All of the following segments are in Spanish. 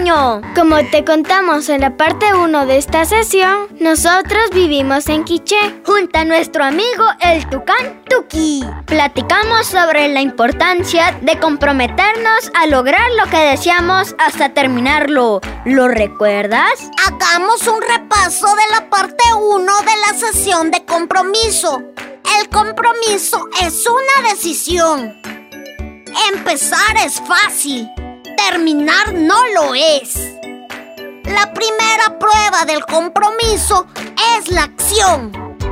año. Como te contamos en la parte 1 de esta sesión, nosotros vivimos en Quiché, junto a nuestro amigo el Tucán Tuki. Platicamos sobre la importancia de comprometernos a lograr lo que deseamos hasta terminarlo. ¿Lo recuerdas? Hagamos un repaso de la parte 1 de la sesión de compromiso. El compromiso es una decisión. Empezar es fácil, terminar no lo es. La primera prueba del compromiso es la acción.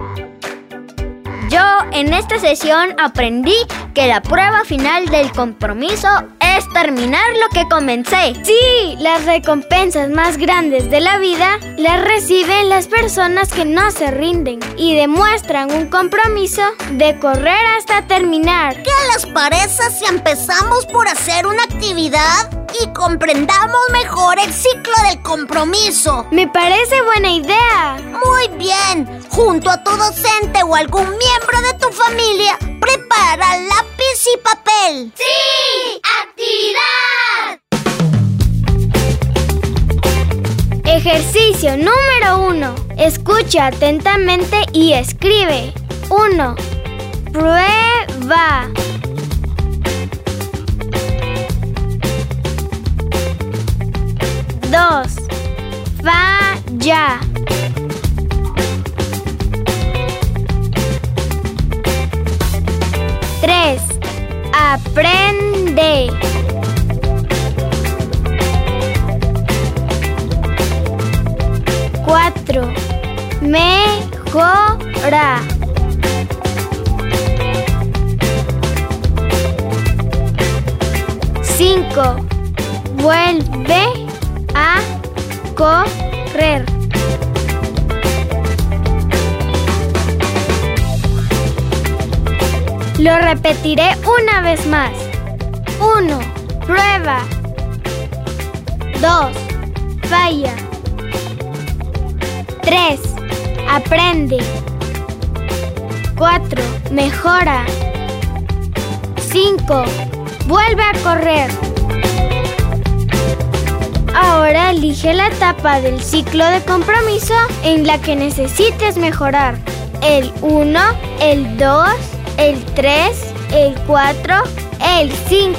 Yo en esta sesión aprendí que la prueba final del compromiso es terminar lo que comencé. Sí, las recompensas más grandes de la vida las reciben las personas que no se rinden y demuestran un compromiso de correr hasta terminar. ¿Qué les parece si empezamos por hacer una actividad y comprendamos mejor el ciclo del compromiso? Me parece buena idea. Muy bien. Junto a tu docente o algún miembro de tu familia, prepara lápiz y papel. ¡Sí! ¡Actividad! Ejercicio número 1. Escucha atentamente y escribe. 1. Prueba. 2. Falla. 3. Aprende. 4. Mejora. 5. Vuelve a correr. 6. Lo repetiré una vez más. 1. Prueba. 2. Falla. 3. Aprende. 4. Mejora. 5. Vuelve a correr. Ahora elige la etapa del ciclo de compromiso en la que necesites mejorar. El 1, el 2, el 3, el 4, el 5.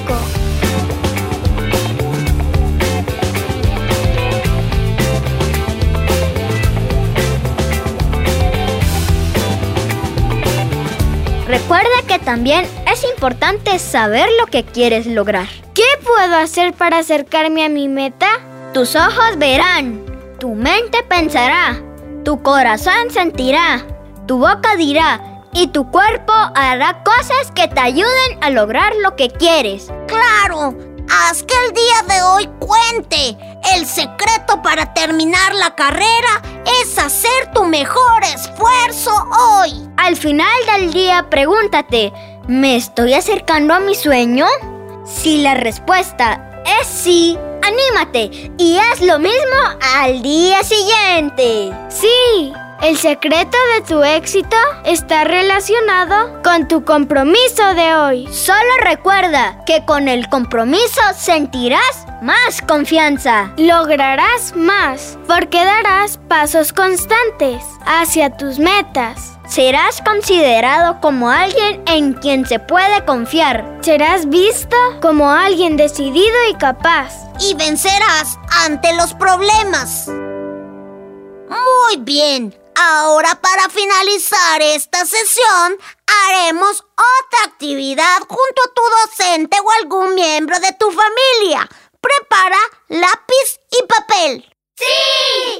Recuerda que también es importante saber lo que quieres lograr. ¿Qué puedo hacer para acercarme a mi meta? Tus ojos verán, tu mente pensará, tu corazón sentirá, tu boca dirá y tu cuerpo hará cosas que te ayuden a lograr lo que quieres. ¡Claro! Haz que el día de hoy cuente. El secreto para terminar la carrera es hacer tu mejor esfuerzo hoy. Al final del día, pregúntate, ¿me estoy acercando a mi sueño? Si la respuesta es sí, anímate y haz lo mismo al día siguiente. Sí, el secreto de tu éxito está relacionado con tu compromiso de hoy. Solo recuerda que con el compromiso sentirás más confianza. Lograrás más porque darás pasos constantes hacia tus metas. Serás considerado como alguien en quien se puede confiar. Serás visto como alguien decidido y capaz. Y vencerás ante los problemas. Muy bien. Ahora, para finalizar esta sesión, haremos otra actividad junto a tu docente o algún miembro de tu familia. Prepara lápiz y papel. ¡Sí!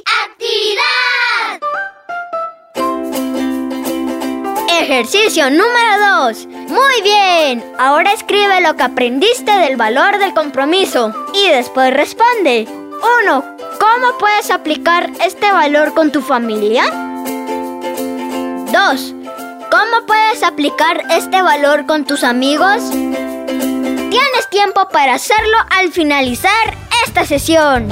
¡Actividad! Ejercicio número 2. Muy bien. Ahora escribe lo que aprendiste del valor del compromiso y después responde. 1. ¿Cómo puedes aplicar este valor con tu familia? 2. ¿Cómo puedes aplicar este valor con tus amigos? Tienes tiempo para hacerlo al finalizar esta sesión.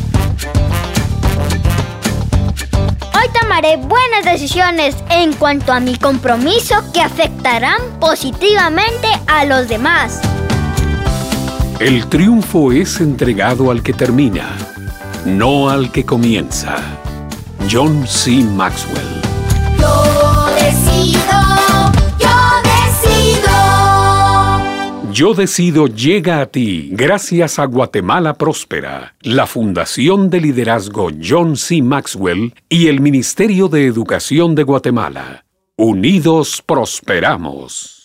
Hoy tomaré buenas decisiones en cuanto a mi compromiso que afectarán positivamente a los demás. El triunfo es entregado al que termina. no al que comienza. John C. Maxwell. Yo decido, yo decido. Yo decido llega a ti gracias a Guatemala Próspera, la Fundación de Liderazgo John C. Maxwell y el Ministerio de Educación de Guatemala. Unidos prosperamos.